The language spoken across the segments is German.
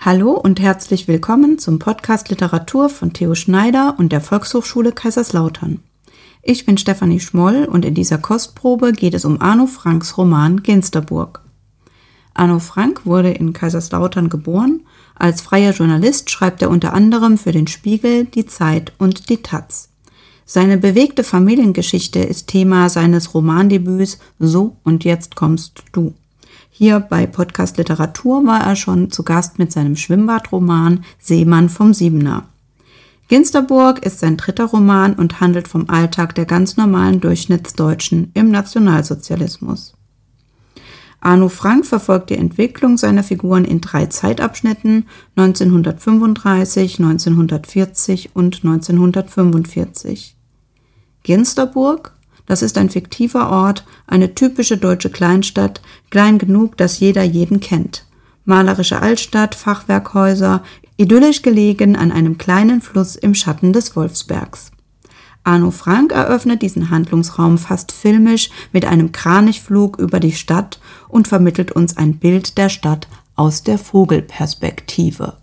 Hallo und herzlich willkommen zum Podcast Literatur von Theo Schneider und der Volkshochschule Kaiserslautern. Ich bin Stefanie Schmoll und in dieser Kostprobe geht es um Arno Franks Roman Ginsterburg. Arno Frank wurde in Kaiserslautern geboren. Als freier Journalist schreibt er unter anderem für den Spiegel, die Zeit und die taz. Seine bewegte Familiengeschichte ist Thema seines Romandebüts So und jetzt kommst du. Hier bei Podcast Literatur war er schon zu Gast mit seinem Schwimmbadroman Seemann vom Siebener. Ginsterburg ist sein dritter Roman und handelt vom Alltag der ganz normalen Durchschnittsdeutschen im Nationalsozialismus. Arno Frank verfolgt die Entwicklung seiner Figuren in 3 Zeitabschnitten 1935, 1940 und 1945. Ginsterburg, das ist ein fiktiver Ort, eine typische deutsche Kleinstadt, klein genug, dass jeder jeden kennt. Malerische Altstadt, Fachwerkhäuser, idyllisch gelegen an einem kleinen Fluss im Schatten des Wolfsbergs. Arno Frank eröffnet diesen Handlungsraum fast filmisch mit einem Kranichflug über die Stadt und vermittelt uns ein Bild der Stadt aus der Vogelperspektive.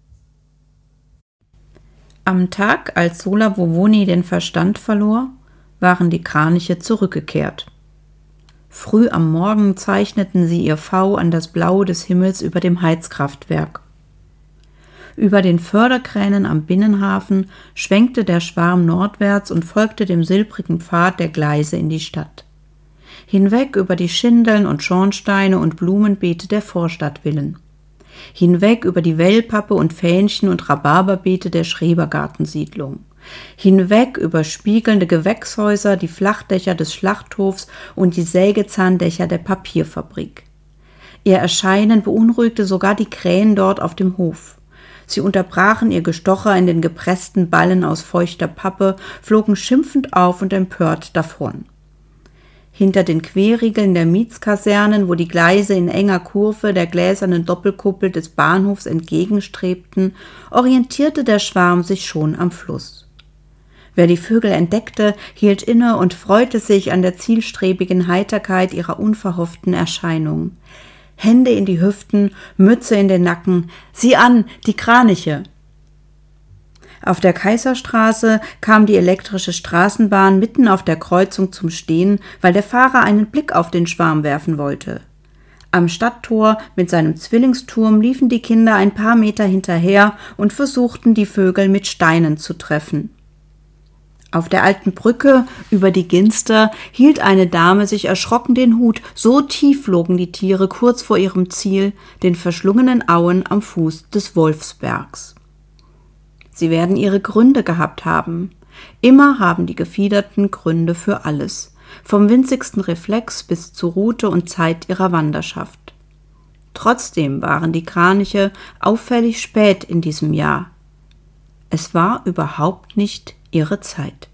Am Tag, als Zola Vovoni den Verstand verlor, waren die Kraniche zurückgekehrt. Früh am Morgen zeichneten sie ihr V an das Blau des Himmels über dem Heizkraftwerk. Über den Förderkränen am Binnenhafen schwenkte der Schwarm nordwärts und folgte dem silbrigen Pfad der Gleise in die Stadt. Hinweg über die Schindeln und Schornsteine und Blumenbeete der Vorstadtvillen. Hinweg über die Wellpappe und Fähnchen und Rhabarberbeete der Schrebergartensiedlung. Hinweg über spiegelnde Gewächshäuser, die Flachdächer des Schlachthofs und die Sägezahndächer der Papierfabrik. Ihr Erscheinen beunruhigte sogar die Krähen dort auf dem Hof. Sie unterbrachen ihr Gestocher in den gepressten Ballen aus feuchter Pappe, flogen schimpfend auf und empört davon. Hinter den Querriegeln der Mietskasernen, wo die Gleise in enger Kurve der gläsernen Doppelkuppel des Bahnhofs entgegenstrebten, orientierte der Schwarm sich schon am Fluss. Wer die Vögel entdeckte, hielt inne und freute sich an der zielstrebigen Heiterkeit ihrer unverhofften Erscheinung. Hände in die Hüften, Mütze in den Nacken, sieh an, die Kraniche! Auf der Kaiserstraße kam die elektrische Straßenbahn mitten auf der Kreuzung zum Stehen, weil der Fahrer einen Blick auf den Schwarm werfen wollte. Am Stadttor mit seinem Zwillingsturm liefen die Kinder ein paar Meter hinterher und versuchten, die Vögel mit Steinen zu treffen. Auf der alten Brücke über die Ginster hielt eine Dame sich erschrocken den Hut, so tief flogen die Tiere kurz vor ihrem Ziel, den verschlungenen Auen am Fuß des Wolfsbergs. Sie werden ihre Gründe gehabt haben. Immer haben die Gefiederten Gründe für alles, vom winzigsten Reflex bis zur Route und Zeit ihrer Wanderschaft. Trotzdem waren die Kraniche auffällig spät in diesem Jahr. Es war überhaupt nicht ihre Zeit.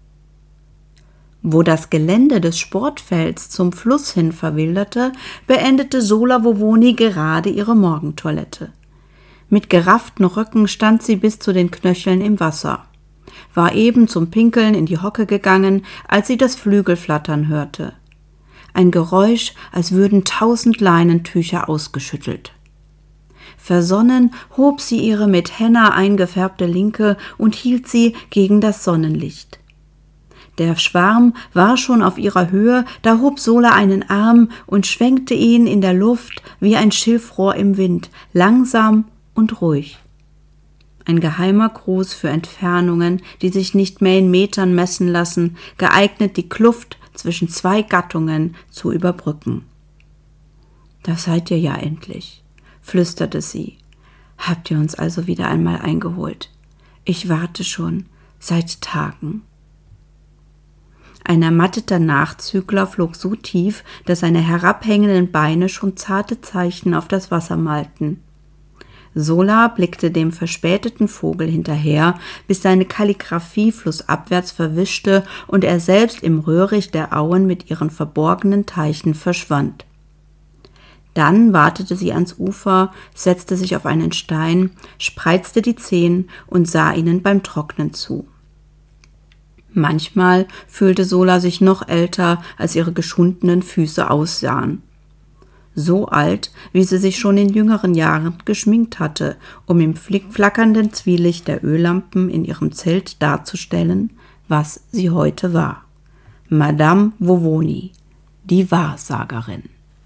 Wo das Gelände des Sportfelds zum Fluss hin verwilderte, beendete Zola Vovoni gerade ihre Morgentoilette. Mit gerafften Röcken stand sie bis zu den Knöcheln im Wasser, war eben zum Pinkeln in die Hocke gegangen, als sie das Flügelflattern hörte. Ein Geräusch, als würden 1000 Leinentücher ausgeschüttelt. Versonnen hob sie ihre mit Henna eingefärbte Linke und hielt sie gegen das Sonnenlicht. Der Schwarm war schon auf ihrer Höhe, da hob Zola einen Arm und schwenkte ihn in der Luft wie ein Schilfrohr im Wind, langsam und ruhig. Ein geheimer Gruß für Entfernungen, die sich nicht mehr in Metern messen lassen, geeignet, die Kluft zwischen 2 Gattungen zu überbrücken. »Da seid ihr ja endlich«, flüsterte sie. »Habt ihr uns also wieder einmal eingeholt? Ich warte schon, seit Tagen.« Ein ermatteter Nachzügler flog so tief, dass seine herabhängenden Beine schon zarte Zeichen auf das Wasser malten. Zola blickte dem verspäteten Vogel hinterher, bis seine Kalligraphie flussabwärts verwischte und er selbst im Röhricht der Auen mit ihren verborgenen Teichen verschwand. Dann watete sie ans Ufer, setzte sich auf einen Stein, spreizte die Zehen und sah ihnen beim Trocknen zu. Manchmal fühlte Zola sich noch älter, als ihre geschundenen Füße aussahen. so alt, wie sie sich schon in jüngeren Jahren geschminkt hatte, um im flackernden Zwielicht der Öllampen in ihrem Zelt darzustellen, was sie heute war. Madame Vovoni, die Wahrsagerin.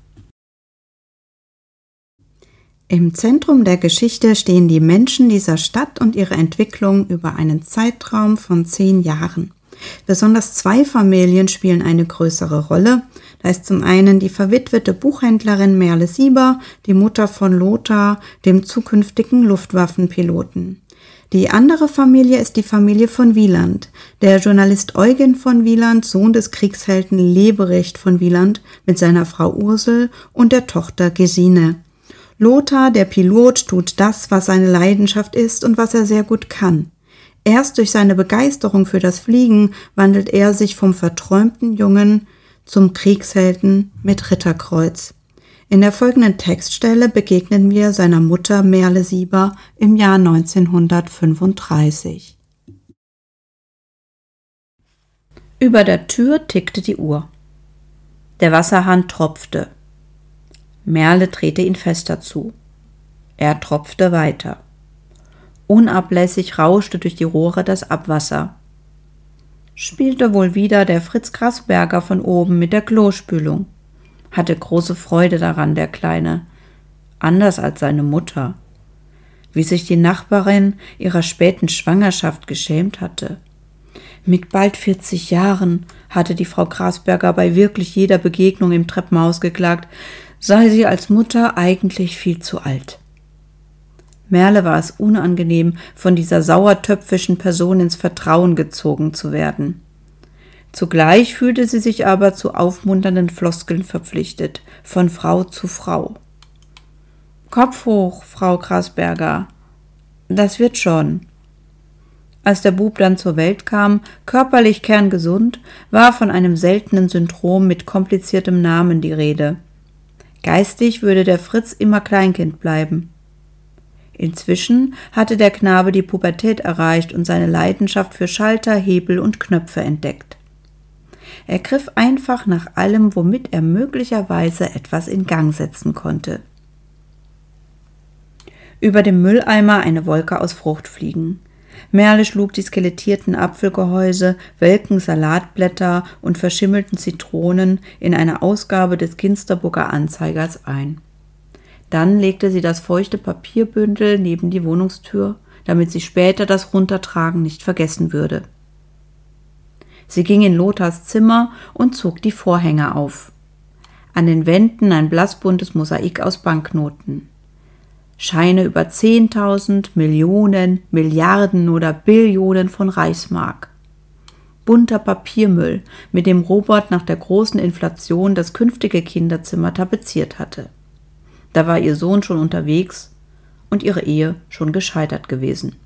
Im Zentrum der Geschichte stehen die Menschen dieser Stadt und ihre Entwicklung über einen Zeitraum von 10 Jahren. Besonders 2 Familien spielen eine größere Rolle. Da ist zum einen die verwitwete Buchhändlerin Merle Sieber, die Mutter von Lothar, dem zukünftigen Luftwaffenpiloten. Die andere Familie ist die Familie von Wieland. Der Journalist Eugen von Wieland, Sohn des Kriegshelden Leberecht von Wieland, mit seiner Frau Ursel und der Tochter Gesine. Lothar, der Pilot, tut das, was seine Leidenschaft ist und was er sehr gut kann. Erst durch seine Begeisterung für das Fliegen wandelt er sich vom verträumten Jungen zum Kriegshelden mit Ritterkreuz. In der folgenden Textstelle begegnen wir seiner Mutter Merle Sieber im Jahr 1935. Über der Tür tickte die Uhr. Der Wasserhahn tropfte. Merle drehte ihn fester zu. Er tropfte weiter. Unablässig rauschte durch die Rohre das Abwasser. Spielte wohl wieder der Fritz Grasberger von oben mit der Klospülung. Hatte große Freude daran, der Kleine. Anders als seine Mutter. Wie sich die Nachbarin ihrer späten Schwangerschaft geschämt hatte. Mit bald 40 Jahren, hatte die Frau Grasberger bei wirklich jeder Begegnung im Treppenhaus geklagt, sei sie als Mutter eigentlich viel zu alt. Merle war es unangenehm, von dieser sauertöpfischen Person ins Vertrauen gezogen zu werden. Zugleich fühlte sie sich aber zu aufmunternden Floskeln verpflichtet, von Frau zu Frau. »Kopf hoch, Frau Grasberger. Das wird schon.« Als der Bub dann zur Welt kam, körperlich kerngesund, war von einem seltenen Syndrom mit kompliziertem Namen die Rede. Geistig würde der Fritz immer Kleinkind bleiben. Inzwischen hatte der Knabe die Pubertät erreicht und seine Leidenschaft für Schalter, Hebel und Knöpfe entdeckt. Er griff einfach nach allem, womit er möglicherweise etwas in Gang setzen konnte. Über dem Mülleimer eine Wolke aus Fruchtfliegen. Merle schlug die skelettierten Apfelgehäuse, welken Salatblätter und verschimmelten Zitronen in eine Ausgabe des Ginsterburger Anzeigers ein. Dann legte sie das feuchte Papierbündel neben die Wohnungstür, damit sie später das Runtertragen nicht vergessen würde. Sie ging in Lothars Zimmer und zog die Vorhänge auf. An den Wänden ein blassbuntes Mosaik aus Banknoten. Scheine über 10.000, Millionen, Milliarden oder Billionen von Reichsmark. Bunter Papiermüll, mit dem Robert nach der großen Inflation das künftige Kinderzimmer tapeziert hatte. Da war ihr Sohn schon unterwegs und ihre Ehe schon gescheitert gewesen.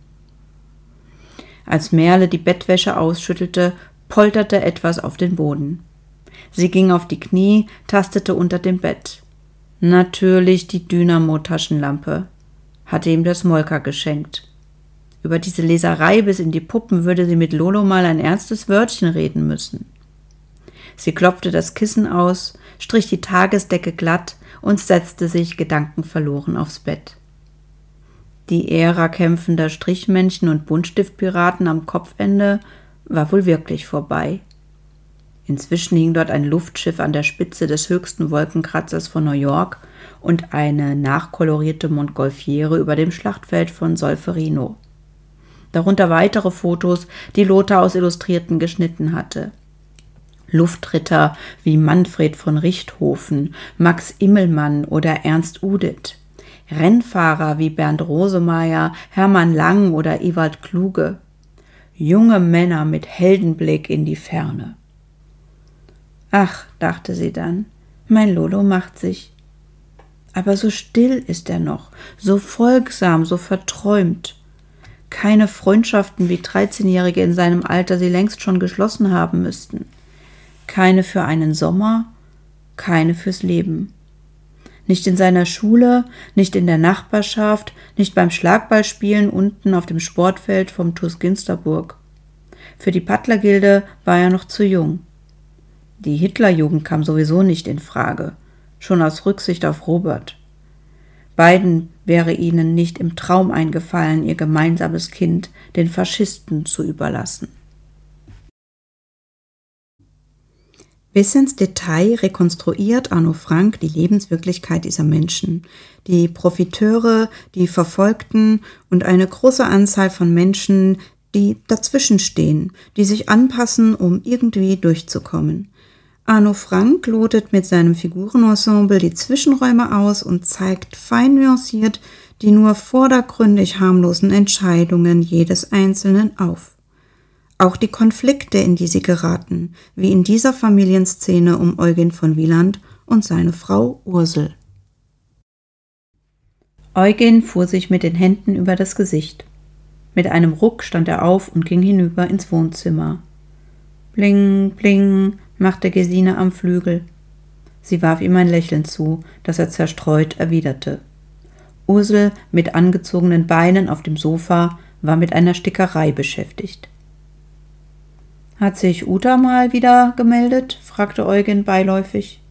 Als Merle die Bettwäsche ausschüttelte, polterte etwas auf den Boden. Sie ging auf die Knie, tastete unter dem Bett. Natürlich die Dynamo-Taschenlampe, hatte ihm der Smolka geschenkt. Über diese Leserei bis in die Puppen würde sie mit Lolo mal ein ernstes Wörtchen reden müssen. Sie klopfte das Kissen aus, strich die Tagesdecke glatt und setzte sich gedankenverloren aufs Bett. Die Ära kämpfender Strichmännchen und Buntstiftpiraten am Kopfende war wohl wirklich vorbei. Inzwischen hing dort ein Luftschiff an der Spitze des höchsten Wolkenkratzers von New York und eine nachkolorierte Montgolfiere über dem Schlachtfeld von Solferino. Darunter weitere Fotos, die Lothar aus Illustrierten geschnitten hatte. Luftritter wie Manfred von Richthofen, Max Immelmann oder Ernst Udet. Rennfahrer wie Bernd Rosemeyer, Hermann Lang oder Ewald Kluge. Junge Männer mit Heldenblick in die Ferne. Ach, dachte sie dann, mein Lolo macht sich. Aber so still ist er noch, so folgsam, so verträumt. Keine Freundschaften, wie 13-Jährige in seinem Alter sie längst schon geschlossen haben müssten. Keine für einen Sommer, keine fürs Leben. Nicht in seiner Schule, nicht in der Nachbarschaft, nicht beim Schlagballspielen unten auf dem Sportfeld vom TuS Ginsterburg. Für die Paddlergilde war er noch zu jung. Die Hitlerjugend kam sowieso nicht in Frage. schon aus Rücksicht auf Robert. Beiden wäre ihnen nicht im Traum eingefallen, ihr gemeinsames Kind den Faschisten zu überlassen. Bis ins Detail rekonstruiert Arno Frank die Lebenswirklichkeit dieser Menschen, die Profiteure, die Verfolgten und eine große Anzahl von Menschen, die dazwischenstehen, die sich anpassen, um irgendwie durchzukommen. Arno Frank lotet mit seinem Figurenensemble die Zwischenräume aus und zeigt fein nuanciert die nur vordergründig harmlosen Entscheidungen jedes Einzelnen auf. Auch die Konflikte, in die sie geraten, wie in dieser Familienszene um Eugen von Wieland und seine Frau Ursel. Eugen fuhr sich mit den Händen über das Gesicht. Mit einem Ruck stand er auf und ging hinüber ins Wohnzimmer. Bling, bling, machte Gesine am Flügel. Sie warf ihm ein Lächeln zu, das er zerstreut erwiderte. Ursel, mit angezogenen Beinen auf dem Sofa, war mit einer Stickerei beschäftigt. »Hat sich Uta mal wieder gemeldet?« fragte Eugen beiläufig.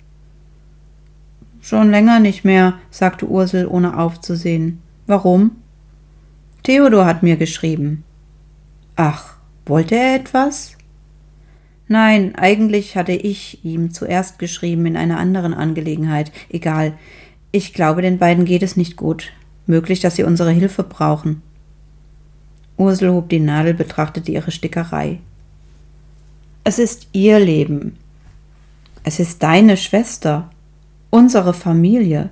»Schon länger nicht mehr«, sagte Ursel, ohne aufzusehen. »Warum?« »Theodor hat mir geschrieben.« »Ach, wollte er etwas?« »Nein, eigentlich hatte ich ihm zuerst geschrieben in einer anderen Angelegenheit. Egal. Ich glaube, den beiden geht es nicht gut. Möglich, dass sie unsere Hilfe brauchen.« Ursel hob die Nadel, betrachtete ihre Stickerei. »Es ist ihr Leben. Es ist deine Schwester. Unsere Familie.«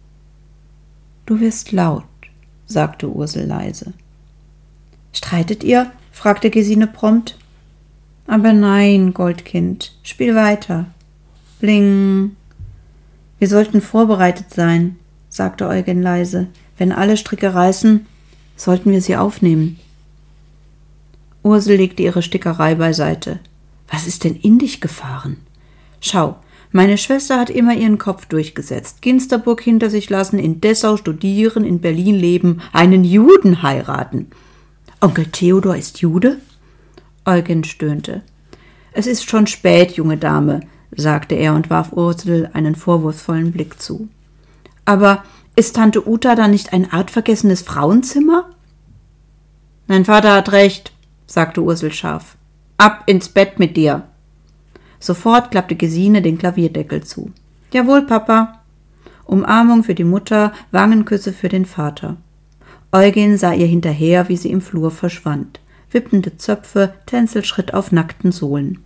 »Du wirst laut«, sagte Ursel leise. »Streitet ihr?« fragte Gesine prompt. »Aber nein, Goldkind, spiel weiter.« »Bling.« »Wir sollten vorbereitet sein«, sagte Eugen leise. »Wenn alle Stricke reißen, sollten wir sie aufnehmen.« Ursel legte ihre Stickerei beiseite. »Was ist denn in dich gefahren? Schau, meine Schwester hat immer ihren Kopf durchgesetzt. Ginsterburg hinter sich lassen, in Dessau studieren, in Berlin leben, einen Juden heiraten. Onkel Theodor ist Jude?« Eugen stöhnte. »Es ist schon spät, junge Dame«, sagte er und warf Ursel einen vorwurfsvollen Blick zu. »Aber ist Tante Uta dann nicht ein artvergessenes Frauenzimmer?« »Dein Vater hat recht«, sagte Ursel scharf. »Ab ins Bett mit dir!« Sofort klappte Gesine den Klavierdeckel zu. »Jawohl, Papa!« Umarmung für die Mutter, Wangenküsse für den Vater. Eugen sah ihr hinterher, wie sie im Flur verschwand. Wippende Zöpfe, Tänzelschritt auf nackten Sohlen.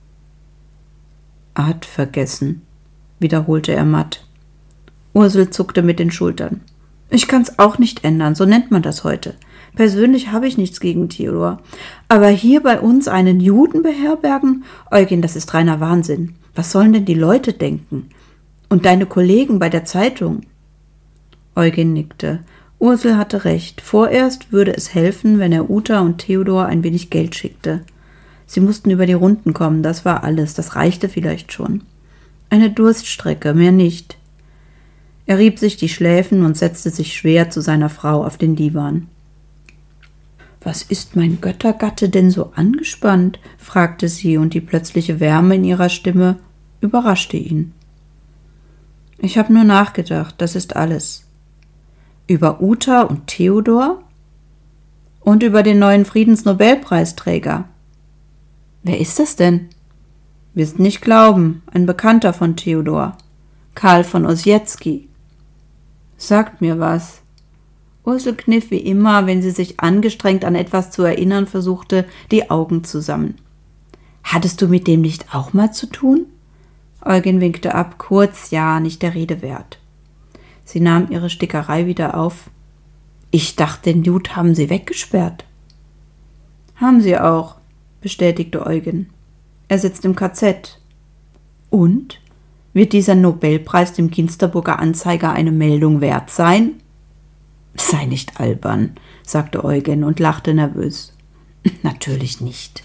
»Art vergessen«, wiederholte er matt. Ursel zuckte mit den Schultern. »Ich kann's auch nicht ändern, so nennt man das heute. Persönlich habe ich nichts gegen Theodor. Aber hier bei uns einen Juden beherbergen? Eugen, das ist reiner Wahnsinn. Was sollen denn die Leute denken? Und deine Kollegen bei der Zeitung?« Eugen nickte. Ursel hatte recht. Vorerst würde es helfen, wenn er Uta und Theodor ein wenig Geld schickte. Sie mussten über die Runden kommen, das war alles. Das reichte vielleicht schon. Eine Durststrecke, mehr nicht. Er rieb sich die Schläfen und setzte sich schwer zu seiner Frau auf den Divan. »Was ist mein Göttergatte denn so angespannt?« fragte sie, und die plötzliche Wärme in ihrer Stimme überraschte ihn. »Ich habe nur nachgedacht, das ist alles.« »Über Uta und Theodor?« »Und über den neuen Friedensnobelpreisträger.« »Wer ist das denn?« »Wirst nicht glauben, ein Bekannter von Theodor. Karl von Ossietzky.« »Sagt mir was.« Ursel kniff wie immer, wenn sie sich angestrengt an etwas zu erinnern versuchte, die Augen zusammen. »Hattest du mit dem nicht auch mal zu tun?« Eugen winkte ab, kurz, ja, nicht der Rede wert. Sie nahm ihre Stickerei wieder auf. »Ich dachte, den Jude haben sie weggesperrt.« »Haben sie auch«, bestätigte Eugen. »Er sitzt im KZ.« »Und? Wird dieser Nobelpreis dem Ginsterburger Anzeiger eine Meldung wert sein?« »Sei nicht albern«, sagte Eugen und lachte nervös. »Natürlich nicht.«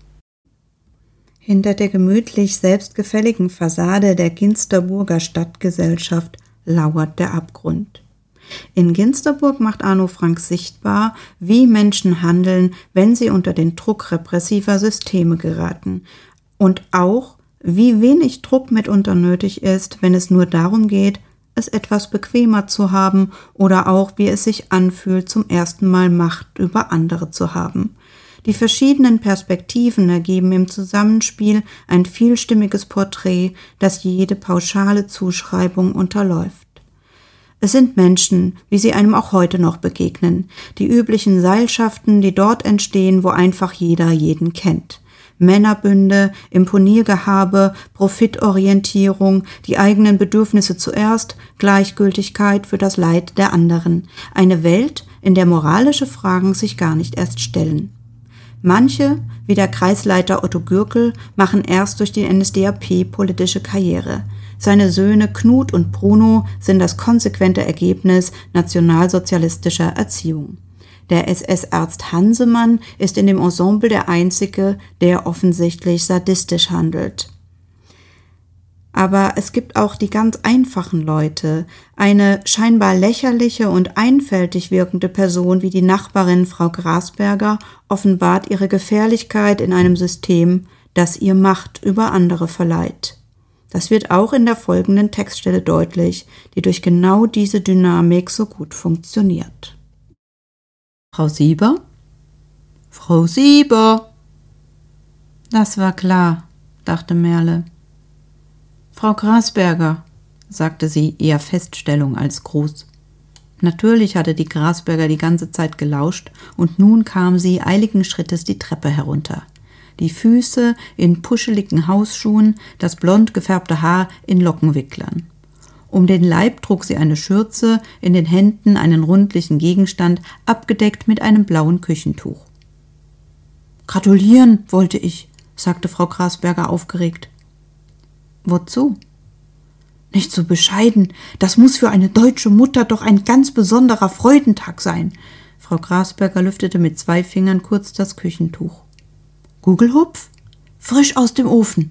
Hinter der gemütlich selbstgefälligen Fassade der Ginsterburger Stadtgesellschaft lauert der Abgrund. In Ginsterburg macht Arno Frank sichtbar, wie Menschen handeln, wenn sie unter den Druck repressiver Systeme geraten, und auch, wie wenig Druck mitunter nötig ist, wenn es nur darum geht, es etwas bequemer zu haben oder auch, wie es sich anfühlt, zum ersten Mal Macht über andere zu haben. Die verschiedenen Perspektiven ergeben im Zusammenspiel ein vielstimmiges Porträt, das jede pauschale Zuschreibung unterläuft. Es sind Menschen, wie sie einem auch heute noch begegnen, die üblichen Seilschaften, die dort entstehen, wo einfach jeder jeden kennt. Männerbünde, Imponiergehabe, Profitorientierung, die eigenen Bedürfnisse zuerst, Gleichgültigkeit für das Leid der anderen. Eine Welt, in der moralische Fragen sich gar nicht erst stellen. Manche, wie der Kreisleiter Otto Gürkel, machen erst durch die NSDAP politische Karriere. Seine Söhne Knut und Bruno sind das konsequente Ergebnis nationalsozialistischer Erziehung. Der SS-Arzt Hansemann ist in dem Ensemble der Einzige, der offensichtlich sadistisch handelt. Aber es gibt auch die ganz einfachen Leute. Eine scheinbar lächerliche und einfältig wirkende Person wie die Nachbarin Frau Grasberger offenbart ihre Gefährlichkeit in einem System, das ihr Macht über andere verleiht. Das wird auch in der folgenden Textstelle deutlich, die durch genau diese Dynamik so gut funktioniert. Frau Sieber? Frau Sieber! Das war klar, dachte Merle. Frau Grasberger, sagte sie, eher Feststellung als Gruß. Natürlich hatte die Grasberger die ganze Zeit gelauscht und nun kam sie eiligen Schrittes die Treppe herunter. Die Füße in puscheligen Hausschuhen, das blond gefärbte Haar in Lockenwicklern. Um den Leib trug sie eine Schürze, in den Händen einen rundlichen Gegenstand, abgedeckt mit einem blauen Küchentuch. »Gratulieren wollte ich«, sagte Frau Grasberger aufgeregt. »Wozu?« »Nicht so bescheiden. Das muss für eine deutsche Mutter doch ein ganz besonderer Freudentag sein.« Frau Grasberger lüftete mit 2 Fingern kurz das Küchentuch. »Gugelhupf? Frisch aus dem Ofen.«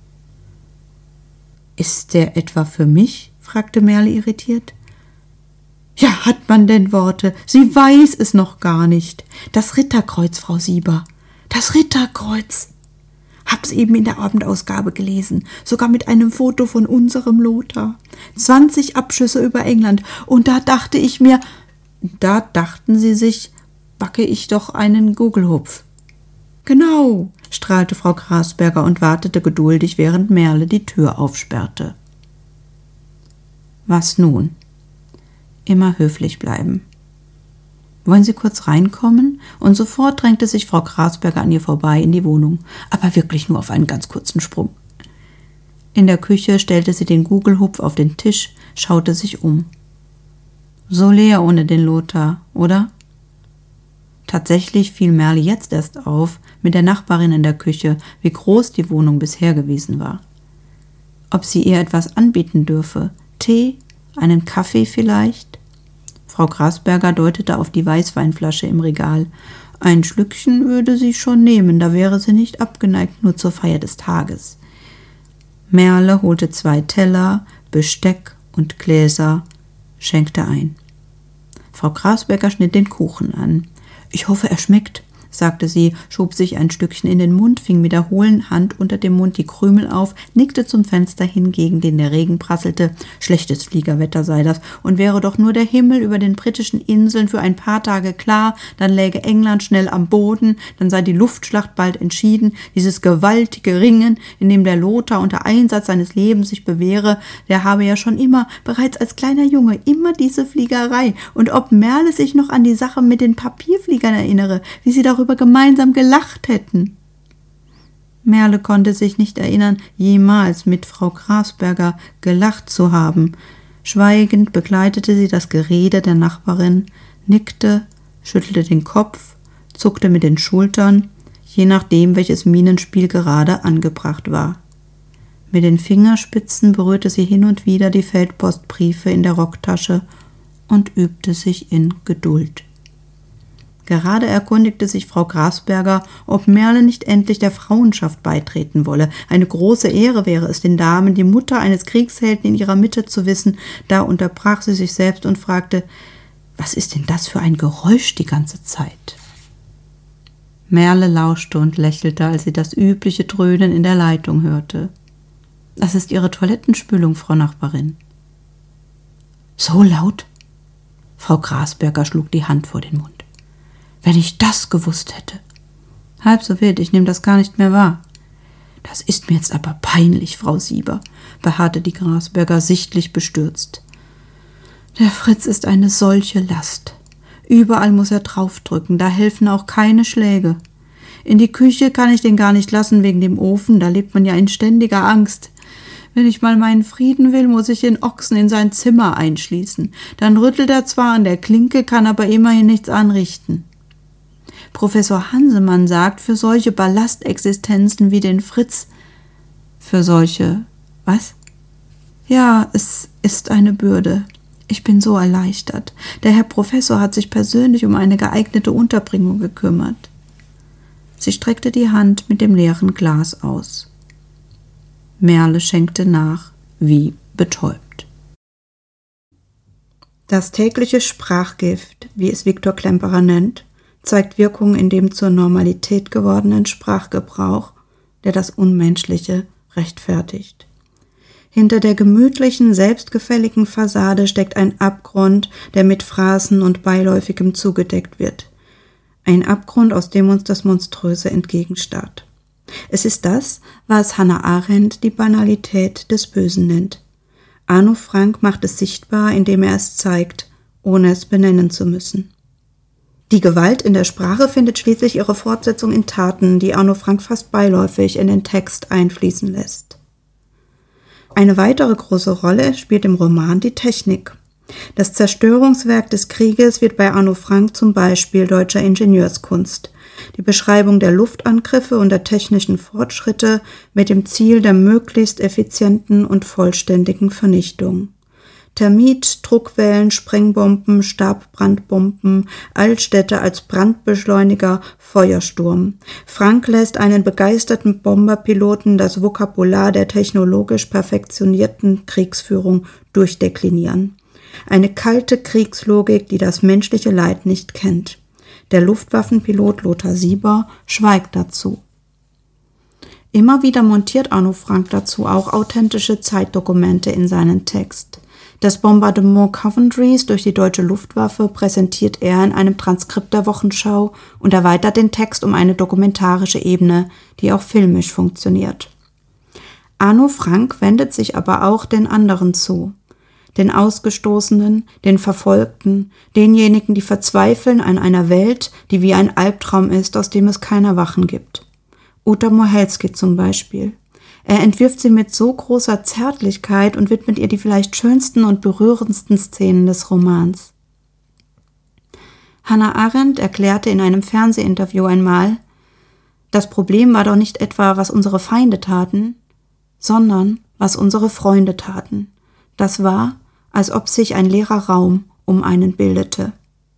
»Ist der etwa für mich?« fragte Merle irritiert. »Ja, hat man denn Worte? Sie weiß es noch gar nicht. Das Ritterkreuz, Frau Sieber. Das Ritterkreuz. Hab's eben in der Abendausgabe gelesen, sogar mit einem Foto von unserem Lothar. 20 Abschüsse über England. Und da dachte ich mir, da dachten Sie sich, backe ich doch einen Gugelhupf.« »Genau«, strahlte Frau Grasberger und wartete geduldig, während Merle die Tür aufsperrte. »Was nun?« »Immer höflich bleiben.« »Wollen Sie kurz reinkommen?« Und sofort drängte sich Frau Grasberger an ihr vorbei in die Wohnung, aber wirklich nur auf einen ganz kurzen Sprung. In der Küche stellte sie den Gugelhupf auf den Tisch, schaute sich um. So leer ohne den Lothar, oder? Tatsächlich fiel Merle jetzt erst auf, mit der Nachbarin in der Küche, wie groß die Wohnung bisher gewesen war. Ob sie ihr etwas anbieten dürfe, Tee, einen Kaffee vielleicht? Frau Grasberger deutete auf die Weißweinflasche im Regal. Ein Schlückchen würde sie schon nehmen, da wäre sie nicht abgeneigt, nur zur Feier des Tages. Merle holte 2 Teller, Besteck und Gläser, schenkte ein. Frau Grasberger schnitt den Kuchen an. »Ich hoffe, er schmeckt«, sagte sie, schob sich ein Stückchen in den Mund, fing mit der hohlen Hand unter dem Mund die Krümel auf, nickte zum Fenster hin, gegen den der Regen prasselte. Schlechtes Fliegerwetter sei das, und wäre doch nur der Himmel über den britischen Inseln für ein paar Tage klar, dann läge England schnell am Boden, dann sei die Luftschlacht bald entschieden, dieses gewaltige Ringen, in dem der Lothar unter Einsatz seines Lebens sich bewähre, der habe ja schon immer, bereits als kleiner Junge, immer diese Fliegerei, und ob Merle sich noch an die Sache mit den Papierfliegern erinnere, wie sie darüber gemeinsam gelacht hätten. Merle konnte sich nicht erinnern, jemals mit Frau Grasberger gelacht zu haben. Schweigend begleitete sie das Gerede der Nachbarin, nickte, schüttelte den Kopf, zuckte mit den Schultern, je nachdem, welches Mienenspiel gerade angebracht war. Mit den Fingerspitzen berührte sie hin und wieder die Feldpostbriefe in der Rocktasche und übte sich in Geduld. Gerade erkundigte sich Frau Grasberger, ob Merle nicht endlich der Frauenschaft beitreten wolle. Eine große Ehre wäre es den Damen, die Mutter eines Kriegshelden in ihrer Mitte zu wissen. Da unterbrach sie sich selbst und fragte, was ist denn das für ein Geräusch die ganze Zeit? Merle lauschte und lächelte, als sie das übliche Dröhnen in der Leitung hörte. Das ist Ihre Toilettenspülung, Frau Nachbarin. So laut? Frau Grasberger schlug die Hand vor den Mund. Wenn ich das gewusst hätte. Halb so wild, ich nehme das gar nicht mehr wahr. Das ist mir jetzt aber peinlich, Frau Sieber, beharrte die Grasberger sichtlich bestürzt. Der Fritz ist eine solche Last. Überall muss er draufdrücken, da helfen auch keine Schläge. In die Küche kann ich den gar nicht lassen wegen dem Ofen, da lebt man ja in ständiger Angst. Wenn ich mal meinen Frieden will, muss ich den Ochsen in sein Zimmer einschließen. Dann rüttelt er zwar an der Klinke, kann aber immerhin nichts anrichten. Professor Hansemann sagt, für solche Ballastexistenzen wie den Fritz, für solche, was? Ja, es ist eine Bürde. Ich bin so erleichtert. Der Herr Professor hat sich persönlich um eine geeignete Unterbringung gekümmert. Sie streckte die Hand mit dem leeren Glas aus. Merle schenkte nach, wie betäubt. Das tägliche Sprachgift, wie es Viktor Klemperer nennt, zeigt Wirkung in dem zur Normalität gewordenen Sprachgebrauch, der das Unmenschliche rechtfertigt. Hinter der gemütlichen, selbstgefälligen Fassade steckt ein Abgrund, der mit Phrasen und Beiläufigem zugedeckt wird. Ein Abgrund, aus dem uns das Monströse entgegenstarrt. Es ist das, was Hannah Arendt die Banalität des Bösen nennt. Arno Frank macht es sichtbar, indem er es zeigt, ohne es benennen zu müssen. Die Gewalt in der Sprache findet schließlich ihre Fortsetzung in Taten, die Arno Frank fast beiläufig in den Text einfließen lässt. Eine weitere große Rolle spielt im Roman die Technik. Das Zerstörungswerk des Krieges wird bei Arno Frank zum Beispiel deutscher Ingenieurskunst. Die Beschreibung der Luftangriffe und der technischen Fortschritte mit dem Ziel der möglichst effizienten und vollständigen Vernichtung. Thermit, Druckwellen, Sprengbomben, Stabbrandbomben, Altstädte als Brandbeschleuniger, Feuersturm. Frank lässt einen begeisterten Bomberpiloten das Vokabular der technologisch perfektionierten Kriegsführung durchdeklinieren. Eine kalte Kriegslogik, die das menschliche Leid nicht kennt. Der Luftwaffenpilot Lothar Sieber schweigt dazu. Immer wieder montiert Arno Frank dazu auch authentische Zeitdokumente in seinen Text. Das Bombardement Coventrys durch die deutsche Luftwaffe präsentiert er in einem Transkript der Wochenschau und erweitert den Text um eine dokumentarische Ebene, die auch filmisch funktioniert. Arno Frank wendet sich aber auch den anderen zu. Den Ausgestoßenen, den Verfolgten, denjenigen, die verzweifeln an einer Welt, die wie ein Albtraum ist, aus dem es kein Erwachen gibt. Uta Mohelski zum Beispiel. Er entwirft sie mit so großer Zärtlichkeit und widmet ihr die vielleicht schönsten und berührendsten Szenen des Romans. Hannah Arendt erklärte in einem Fernsehinterview einmal, das Problem war doch nicht etwa, was unsere Feinde taten, sondern was unsere Freunde taten. Das war, als ob sich ein leerer Raum um einen bildete.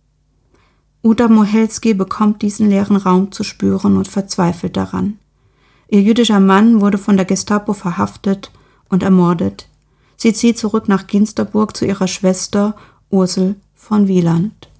Uta Mohelski bekommt diesen leeren Raum zu spüren und verzweifelt daran. Ihr jüdischer Mann wurde von der Gestapo verhaftet und ermordet. Sie zieht zurück nach Ginsterburg zu ihrer Schwester Ursel von Wieland.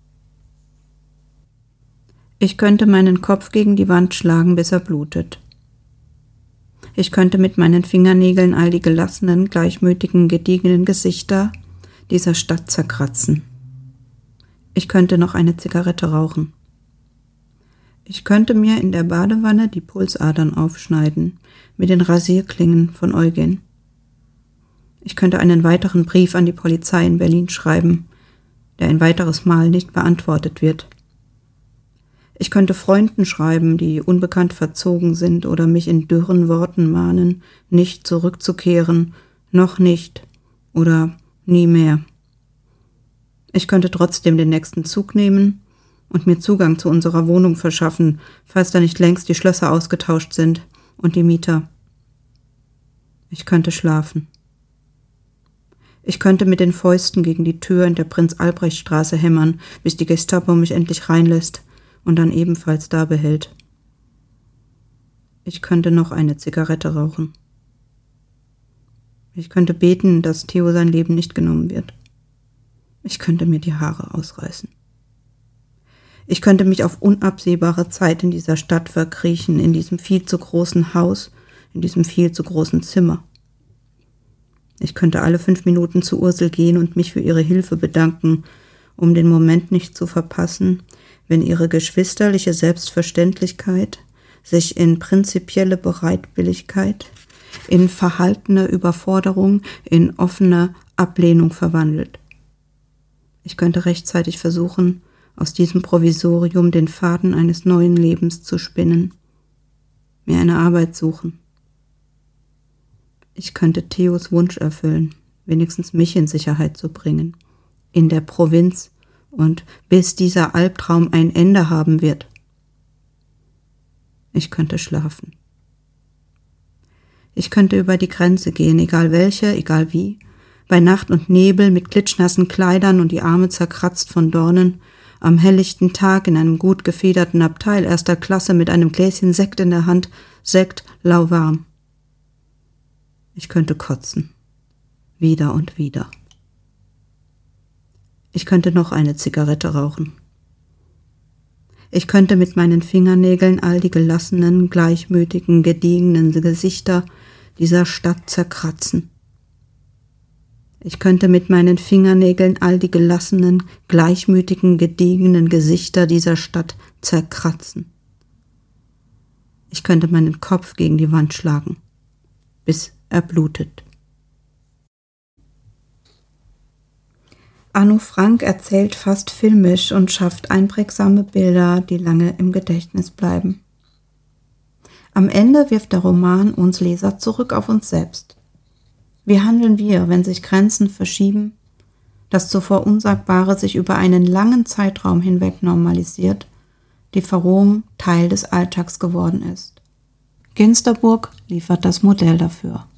Ich könnte meinen Kopf gegen die Wand schlagen, bis er blutet. Ich könnte mit meinen Fingernägeln all die gelassenen, gleichmütigen, gediegenen Gesichter dieser Stadt zerkratzen. Ich könnte noch eine Zigarette rauchen. Ich könnte mir in der Badewanne die Pulsadern aufschneiden, mit den Rasierklingen von Eugen. Ich könnte einen weiteren Brief an die Polizei in Berlin schreiben, der ein weiteres Mal nicht beantwortet wird. Ich könnte Freunden schreiben, die unbekannt verzogen sind oder mich in dürren Worten mahnen, nicht zurückzukehren, noch nicht oder nie mehr. Ich könnte trotzdem den nächsten Zug nehmen und mir Zugang zu unserer Wohnung verschaffen, falls da nicht längst die Schlösser ausgetauscht sind und die Mieter. Ich könnte schlafen. Ich könnte mit den Fäusten gegen die Tür in der Prinz-Albrecht-Straße hämmern, bis die Gestapo mich endlich reinlässt und dann ebenfalls da behält. Ich könnte noch eine Zigarette rauchen. Ich könnte beten, dass Theo sein Leben nicht genommen wird. Ich könnte mir die Haare ausreißen. Ich könnte mich auf unabsehbare Zeit in dieser Stadt verkriechen, in diesem viel zu großen Haus, in diesem viel zu großen Zimmer. Ich könnte alle 5 Minuten zu Ursel gehen und mich für ihre Hilfe bedanken, um den Moment nicht zu verpassen, wenn ihre geschwisterliche Selbstverständlichkeit sich in prinzipielle Bereitwilligkeit, in verhaltene Überforderung, in offene Ablehnung verwandelt. Ich könnte rechtzeitig versuchen, aus diesem Provisorium den Faden eines neuen Lebens zu spinnen, mir eine Arbeit suchen. Ich könnte Theos Wunsch erfüllen, wenigstens mich in Sicherheit zu bringen, in der Provinz und bis dieser Albtraum ein Ende haben wird. Ich könnte schlafen. Ich könnte über die Grenze gehen, egal welche, egal wie, bei Nacht und Nebel mit klitschnassen Kleidern und die Arme zerkratzt von Dornen, am helllichten Tag in einem gut gefederten Abteil 1. Klasse mit einem Gläschen Sekt in der Hand, Sekt lauwarm. Ich könnte kotzen. Wieder und wieder. Ich könnte noch eine Zigarette rauchen. Ich könnte mit meinen Fingernägeln all die gelassenen, gleichmütigen, gediegenen Gesichter dieser Stadt zerkratzen. Ich könnte mit meinen Fingernägeln all die gelassenen, gleichmütigen, gediegenen Gesichter dieser Stadt zerkratzen. Ich könnte meinen Kopf gegen die Wand schlagen, bis er blutet. Anno Frank erzählt fast filmisch und schafft einprägsame Bilder, die lange im Gedächtnis bleiben. Am Ende wirft der Roman uns Leser zurück auf uns selbst. Wie handeln wir, wenn sich Grenzen verschieben, das zuvor Unsagbare sich über einen langen Zeitraum hinweg normalisiert, die Verrohung Teil des Alltags geworden ist? Ginsterburg liefert das Modell dafür.